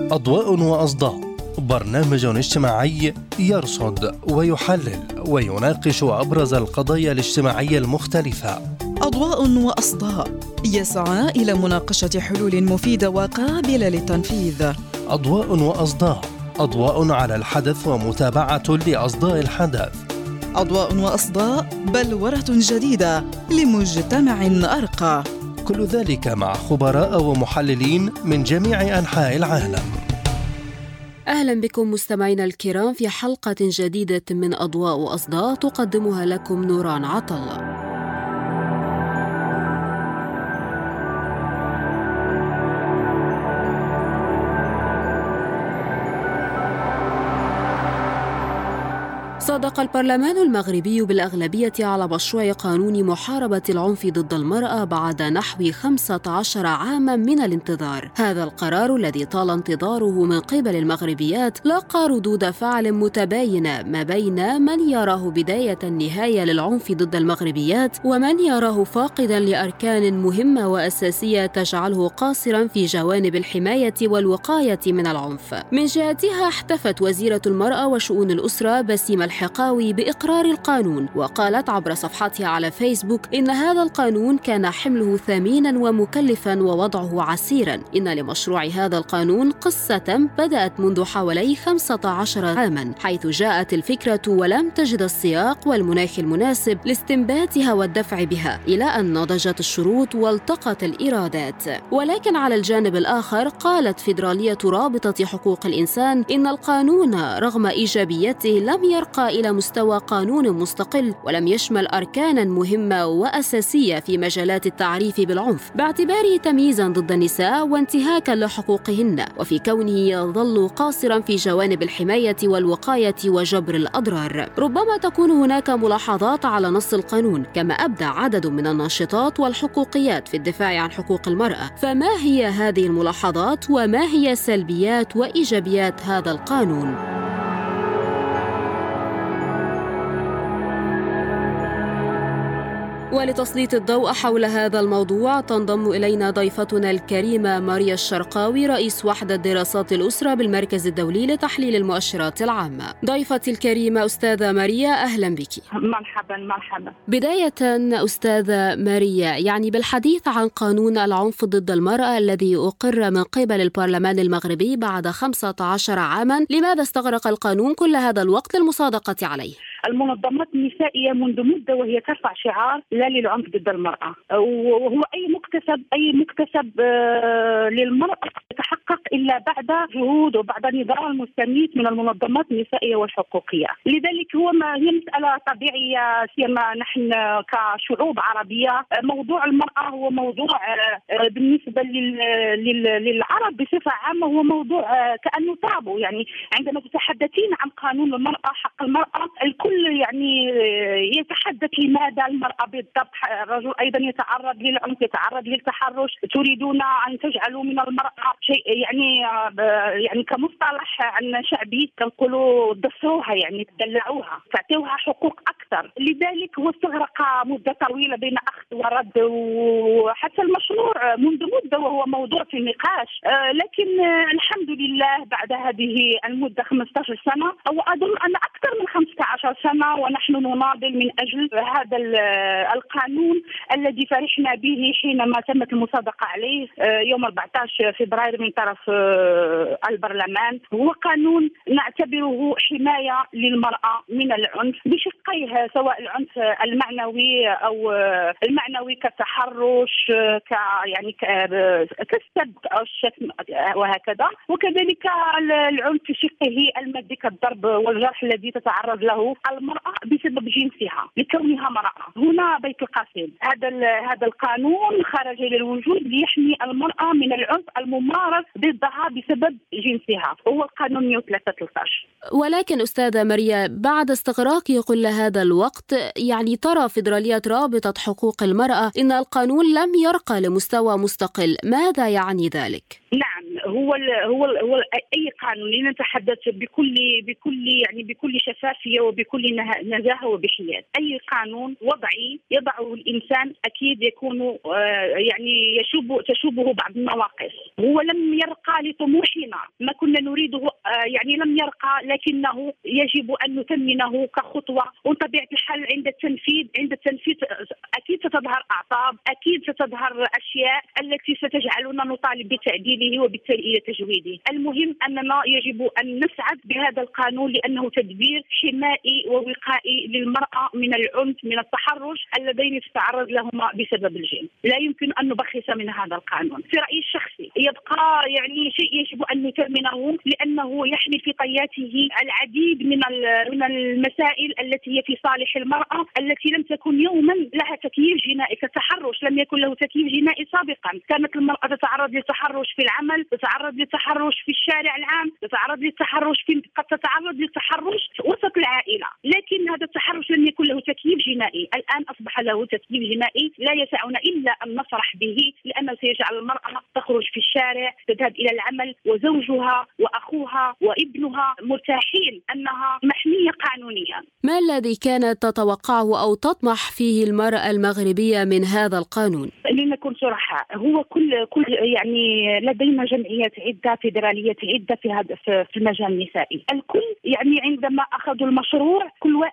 أضواء وأصداء، برنامج اجتماعي يرصد ويحلل ويناقش أبرز القضايا الاجتماعية المختلفة. أضواء وأصداء يسعى إلى مناقشة حلول مفيدة وقابلة للتنفيذ. أضواء وأصداء، أضواء على الحدث ومتابعة لأصداء الحدث. أضواء وأصداء، بلورة جديدة لمجتمع أرقى. كل ذلك مع خبراء ومحللين من جميع أنحاء العالم. أهلا بكم مستمعينا الكرام في حلقة جديدة من أضواء وأصداء تقدمها لكم نوران عطلة. صادق البرلمان المغربي بالأغلبية على مشروع قانون محاربة العنف ضد المرأة بعد نحو 15 عاما من الانتظار. هذا القرار الذي طال انتظاره من قبل المغربيات لاقى ردود فعل متباينة ما بين من يراه بداية النهاية للعنف ضد المغربيات ومن يراه فاقدا لأركان مهمة وأساسية تجعله قاصرا في جوانب الحماية والوقاية من العنف. من جهتها احتفت وزيرة المرأة وشؤون الأسرة بسيمة الحقاوي بإقرار القانون، وقالت عبر صفحتها على فيسبوك إن هذا القانون كان حمله ثمينا ومكلفا ووضعه عسيرا. إن لمشروع هذا القانون قصة بدأت منذ حوالي 15 عاما، حيث جاءت الفكرة ولم تجد السياق والمناخ المناسب لاستنباتها والدفع بها، إلى أن نضجت الشروط والتقت الإرادات. ولكن على الجانب الآخر قالت فيدرالية رابطة حقوق الإنسان إن القانون رغم إيجابيته لم يرقى إلى مستوى قانون مستقل، ولم يشمل أركانا مهمة وأساسية في مجالات التعريف بالعنف، باعتباره تمييزا ضد النساء وانتهاكا لحقوقهن، وفي كونه يظل قاصرا في جوانب الحماية والوقاية وجبر الأضرار. ربما تكون هناك ملاحظات على نص القانون، كما أبدى عدد من الناشطات والحقوقيات في الدفاع عن حقوق المرأة. فما هي هذه الملاحظات وما هي سلبيات وإيجابيات هذا القانون؟ ولتسليط الضوء حول هذا الموضوع تنضم إلينا ضيفتنا الكريمة ماريا الشرقاوي، رئيس وحدة دراسات الأسرة بالمركز الدولي لتحليل المؤشرات العامة. ضيفتي الكريمة أستاذة ماريا، أهلا بك. مرحبا. بداية أستاذة ماريا، يعني بالحديث عن قانون العنف ضد المرأة الذي أقر من قبل البرلمان المغربي بعد 15 عاما، لماذا استغرق القانون كل هذا الوقت للمصادقة عليه؟ المنظمات النسائية منذ مدة وهي ترفع شعار لا للعنف ضد المرأة، وهو أي مكتسب للمرأة يتحقق إلا بعد جهود وبعد نضال مستميت من المنظمات النسائية والحقوقية. لذلك هي مسألة طبيعية، سيما نحن كشعوب عربية. موضوع المرأة هو موضوع بالنسبة للعرب بصفة عامة هو موضوع كأنه تابو. يعني عندما تتحدثين عن قانون المرأة، حق المرأة، الكل يعني يتحدث لماذا المرأة بالضبط. الرجل أيضا يتعرض للعنف، يتعرض للتحرش. تريدون أن تجعلوا من المرأة شيء يعني كمصطلح عن شعبي كنقولوا دسوها، يعني تدلعوها، تعطيوها حقوق أكثر. لذلك هو استغرق مدة طويلة بين أخذ ورد، وحتى المشروع منذ مدة وهو موضوع في النقاش. لكن الحمد لله بعد هذه المدة 15 سنة أو أظن أن أكثر من 15 سنة ونحن نناضل من أجل هذا القانون الذي فرحنا به حينما تمت المصادقة عليه يوم 14 فبراير من طرف البرلمان. هو قانون نعتبره حماية للمرأة من العنف بشقيه، سواء العنف المعنوي أو المعنوي كالتحرش، يعني كالسب أو الشتم وهكذا، وكذلك العنف في شقه المادي كالضرب والجرح الذي تتعرض له المرأة بسبب جنسها لكونها امرأة. هنا بيت القاسم هذا القانون خرج للوجود ليحمي المرأة من العنف الممارس ضدها بسبب جنسها، وهو القانون 113. ولكن أستاذة ماريا، بعد استغراق كل هذا الوقت، يعني ترى فيدرالية رابطة حقوق المرأة إن القانون لم يرقى لمستوى مستقل، ماذا يعني ذلك؟ نعم، هو اي قانون لنتحدث بكل شفافيه وبكل نزاهه وبحياد. اي قانون وضعي يضعه الانسان اكيد يكون تشوبه بعض النواقص. هو لم يرقى لطموحنا، ما كنا نريده لم يرقى، لكنه يجب ان نثمنه كخطوه. وطبيعه الحال عند التنفيذ اكيد ستظهر اعطاب، اكيد ستظهر اشياء التي ستجعلنا نطالب بتعديله وبالتالي الى تجويده. المهم اننا يجب ان نسعد بهذا القانون لانه تدبير حمائي ووقائي للمراه من العنف، من التحرش اللذين تتعرض لهما بسبب الجنس. لا يمكن ان نبخس من هذا القانون. في رايي الشخصي يبقى شيء يجب ان نثمنه لانه يحمل في طياته العديد من المسائل التي هي في صالح المراه، التي لم تكن يوما لها تكييف جنائي كالتحرش. لم يكن له تكييف جنائي سابقا. كانت المراه تتعرض للتحرش في العمل، تتعرض للتحرش في الشارع العام، قد تتعرض للتحرش وسط العائله، لكن هذا التحرش لم يكن له تكييف جنائي. الان اصبح له تكييف جنائي لا يسعنا الا ان نفرح به، لانه سيجعل المراه تخرج في الشارع، تذهب الى العمل، وزوجها واخوها وابنها مرتاحين انها محميه قانونيا. ما الذي كانت تتوقعه او تطمح فيه المراه المغربيه من هذا القانون؟ لنكون صراحة، هو كل لدينا جمعيات عدة، فيدراليات عدة في المجال النسائي. الكل عندما أخذوا المشروع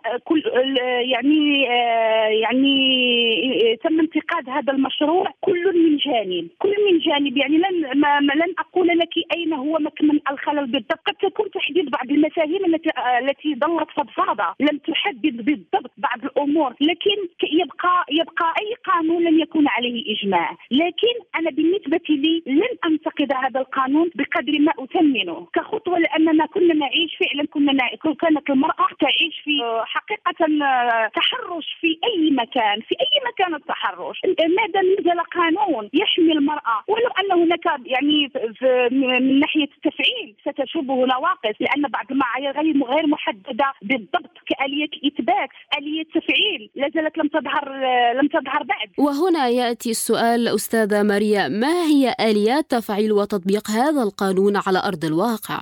تم انتقاد هذا المشروع كل من جانب. لن أقول لك أين هو مكمن الخلل بالضبط. قد تكون تحديد بعض المفاهيم التي ظلت فضفاضة، لم تحدد بالضبط بعض الأمور، لكن يبقى أي قانون لن يكون عليه إجماع. لكن أنا بالنسبة لي لن أنتقد هذا القانون بقدر ما أثمنه كخطوة، لأننا كنا نعيش فعلا كانت المرأة تعيش في حقيقة تحرش في أي مكان التحرش. ماذا نزل قانون يحمي المرأة، ولو أن هناك من ناحية التفعيل ستشوبه نواقص، لأن بعض المعايير غير محددة بالضبط كآلية الإثبات، آلية التفعيل لا زالت لم تظهر بعد. وهنا يأتي السؤال أستاذة ماريا، ما هي آليات تفعيل وتطبيق هذا القانون على أرض الواقع؟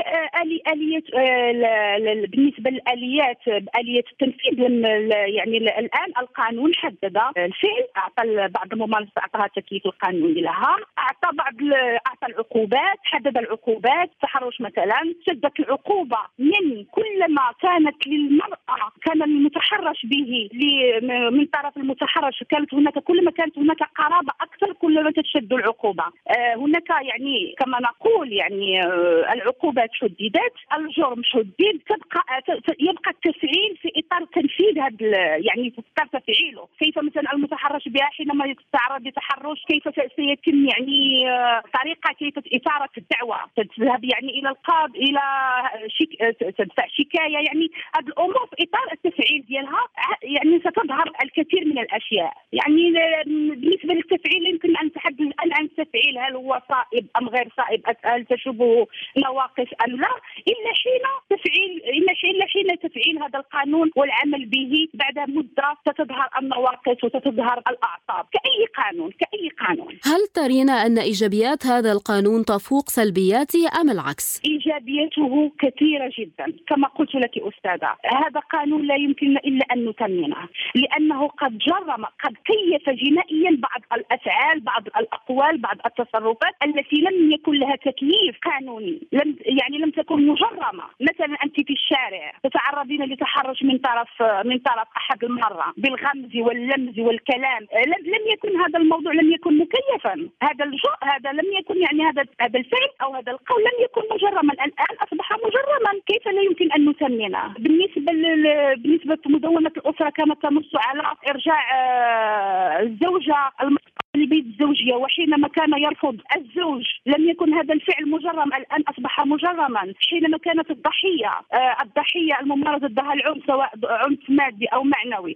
بالنسبة للآليات التنفيذ، الآن القانون حدد الفعل، أعطى بعض الممارسات أعطاها تكييف القانوني لها، أعطى العقوبات، حدد العقوبات. تحرش مثلا شدت العقوبة من كلما كانت للمرأة كان المتحرش به من طرف المتحرش كلما كانت هناك قرابة أكثر كلما تشد العقوبة. هناك كما نقول العقوبات حددت، الجرم حدد، يبقى التفعيل في اطار تنفيذ هذا في اطار تفعيله. كيف مثلا المتحرش بها حينما يتعرض لتحرش، كيف سيتم طريقه كيف اثاره الدعوه، تذهب الى القاضي، الى تدفع شكايه. هذه الامور في اطار التفعيل ديالها ستظهر الكثير من الاشياء. بالنسبه للتفعيل يمكن ان نتحدث الان عن التفعيل، هل هو صائب ام غير صائب، هل تشوبه نواقص أم لا، إلا حين تفعيل هذا القانون والعمل به بعد مدة ستظهر النواقص وستظهر الأعطاب كأي قانون. هل ترين أن إيجابيات هذا القانون تفوق سلبياته أم العكس؟ إيجابياته كثيرة جدا كما قلت لك أستاذة. هذا قانون لا يمكن إلا أن نثمنه، لأنه قد كيف جنائيا بعض الأفعال، بعض الأقوال، بعض التصرفات التي لم يكن لها تكييف قانوني، لم تكن مجرمة. مثلا أنت في الشارع تتعرضين لتحرش من طرف أحد المرة بالغمز واللمز والكلام، لم يكن هذا الموضوع مكيفا. هذا لم يكن هذا الفعل أو هذا القول لم يكن مجرما، الآن أصبح مجرما. كيف لا يمكن أن نثمنه؟ بالنسبة لمدونة الأسرة كانت تنص على إرجاع الزوجة لبيت الزوجية، وحينما كان يرفض الزوج لم يكن هذا الفعل مجرم، الآن أصبح مجرما. حينما كانت الضحية الممارسة ضدها العنف، سواء عنف مادي أو معنوي،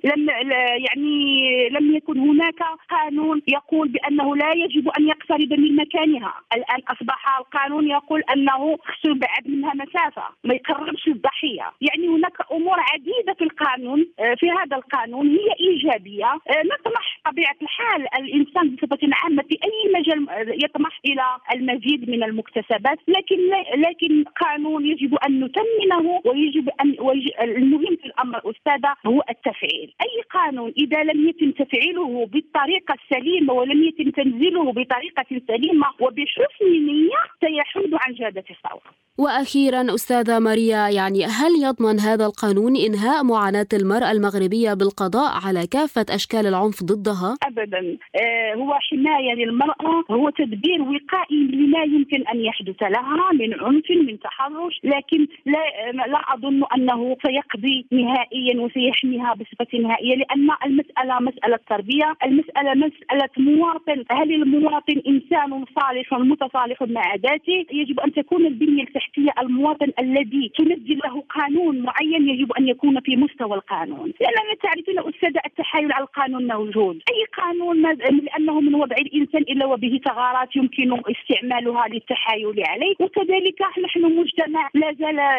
لم يكن هناك قانون يقول بأنه لا يجب أن يقترب من مكانها. الآن أصبح القانون يقول أنه خصو يبعد منها مسافة، ما يقربش الضحية. هناك أمور عديدة الفائدة في هذا القانون هي إيجابية. نطمح طبيعة الحال الإنسان بصفة عامة في أي مجال يطمح إلى المزيد من المكتسبات، لكن قانون يجب أن نتمنه، ويجب أن المهم في الأمر أستاذة هو التفعيل. أي قانون إذا لم يتم تفعيله بالطريقة السليمة ولم يتم تنزيله بطريقة سليمة وبحسن نية سيحود عن جادة الثورة. وأخيرا أستاذة ماريا، يعني هل يضمن هذا القانون إنهاء معاناة المرأة المغربية بالقضاء على كافة أشكال العنف ضدها؟ أبدا، هو حماية للمرأة، هو تدبير وقائي لما يمكن أن يحدث لها من عنف من تحرش، لكن لا أظن أنه سيقضي نهائيا وسيحميها بصفة نهائية، لأن المسألة مسألة تربية، المسألة مسألة مواطن. هل المواطن إنسان صالح متصالح مع ذاته؟ يجب أن تكون البنية التحتية المواطن الذي تنزل له قانون معين يجب أن يكون في مستوى القانون، لأننا تعرفين أستاذة التحايل على القانون موجود. أي قانون لأنه من وضع الإنسان إلا وبه ثغرات يمكن استعمالها للتحايل عليه، وكذلك نحن مجتمع لا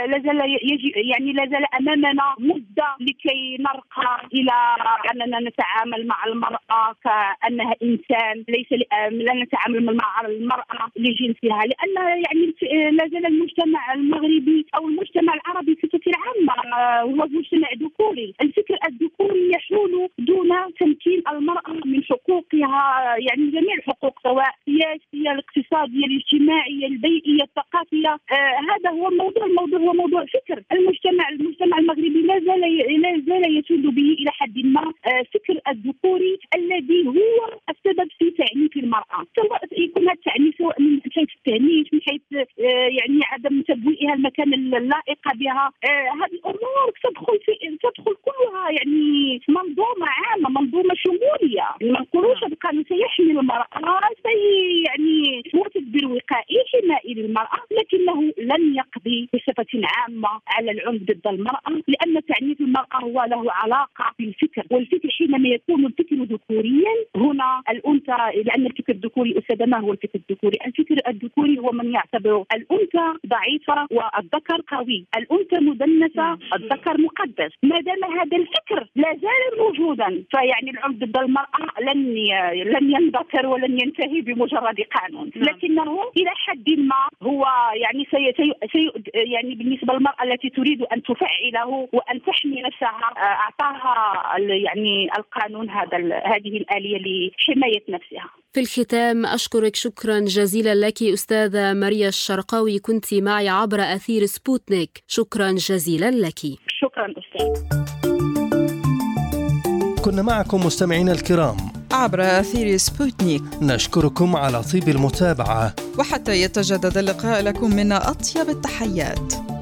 زال أمامنا مدة لكي نرقى إلى أننا نتعامل مع المرأة كأنها إنسان، لا نتعامل مع المرأة لجنسها، لأن يعني لا زال المجتمع المغربي أو المجتمع العربي بصفة عامة هو مجتمع ذكوري. الفكر الذكوري يحول دون تمكين المرأة من حقوقها، يعني جميع الحقوق سواء السياسية الاقتصادية الاجتماعية البيئية الثقافية. هذا هو الموضوع هو موضوع فكر المجتمع المغربي لا زال يسود به إلى حد ما فكر الذكوري الذي هو السبب في تعنيف المرأة، سواء يكون هذا التعنيف سواء من حيث التهميش، من حيث يعني عدم تبويئها المكان اللائق بها. هذه الأمور تدخل كلها يعني منظومة عامة، منظومة شمولية. ما نقولوش القانون سيحمي المرأة، يعني هو تدبير وقائي حمائي للمرأة، لكنه لن يقضي بصفة عامة على العنف ضد المرأة، لأن تعنيف المرأة هو له علاقة بالفكر، والفكر حينما يكون الفكر ذكوريا هنا الأنثى، لأن الفكر الذكوري أستاذ ما هو الفكر الذكوري؟ الفكر الذكوري هو من يعتبر الأنثى ضعيفة والذكر قوي، الأنثى مدنسة الذكر مقدس. ما دام هذا الفكر لا زال موجودا فيعني العنف ضد المرأة لن يندثر ولن ينتهي بمجرد قانون، لكنه إلى حد ما هو يعني يعني بالنسبة للمرأة التي تريد أن تفعله وأن تحمي نفسها أعطاها يعني القانون هذه الآلية لحماية نفسها. في الختام أشكرك شكرا جزيلا لك أستاذة ماريا الشرقاوي، كنت معي عبر أثير سبوتنيك، شكرا جزيلا لك. شكرا أستاذ. كنا معكم مستمعينا الكرام عبر أثير سبوتنيك، نشكركم على طيب المتابعة، وحتى يتجدد اللقاء لكم منا أطيب التحيات.